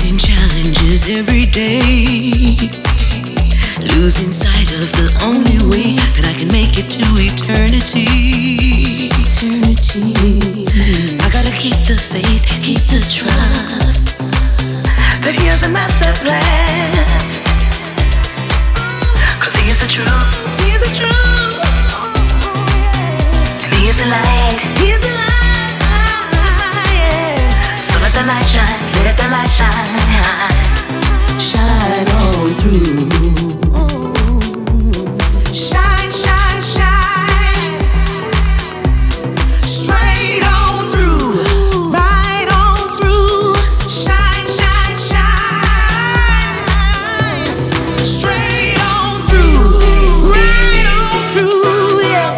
Facing challenges every day, losing sight of the only way that I can make it to eternity. I gotta keep the faith, keep the trust, 'cause he has a master plan. 'Cause he is the truth, he is the truth, and he is the light, he is the light, yeah. So let the light shine, let the light shine, shine on through. Shine, shine, shine, straight on through, right on through. Shine, shine, shine, straight on through, right on through, yeah.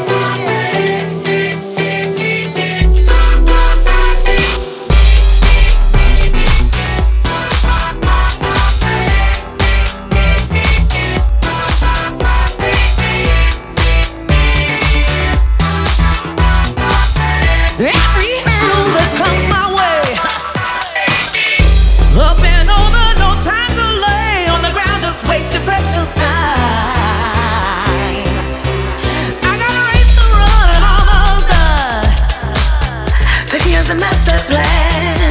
Every hurdle that comes my way, up and over, no time to lay on the ground, just wasting precious time. I got a race to run and almost done, 'cause he has a master plan.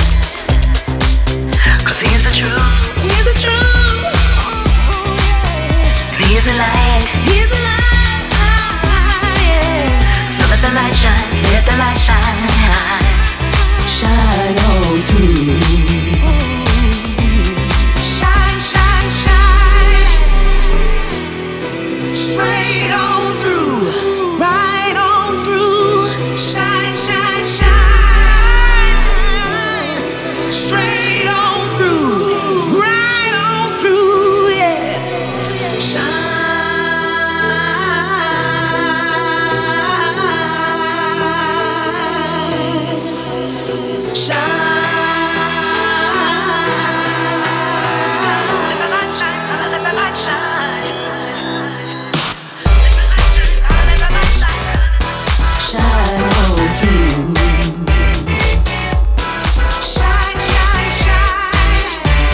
'Cause he is the truth, he is the truth, and he is the light, he is the light, yeah. So let the light shine, let the light shine, shine on through. Shine, shine, shine, straight on through, right on through. Shine, shine, shine, straight on through, right on through, yeah. Let the light shine, let the light shine. Let the light shine, let the light shine. Shine on through. Shine, shine, shine,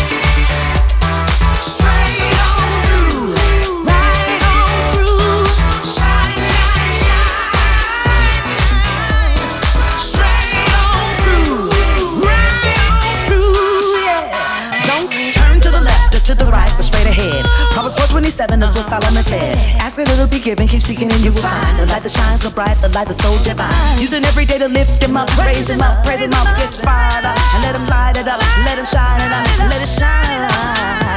straight on through, right on through. Shine, shine, shine, straight on through, right on through, yeah. Don't turn to the left or to the right, but straight ahead. Proverbs 4:27 is what Solomon said. Ask and it'll be given, keep seeking and you will find. The light that shines so bright, the light that's so divine. Using every day to lift him up, praise him up, good Father. And let him light it up, let him shine it up, let it shine.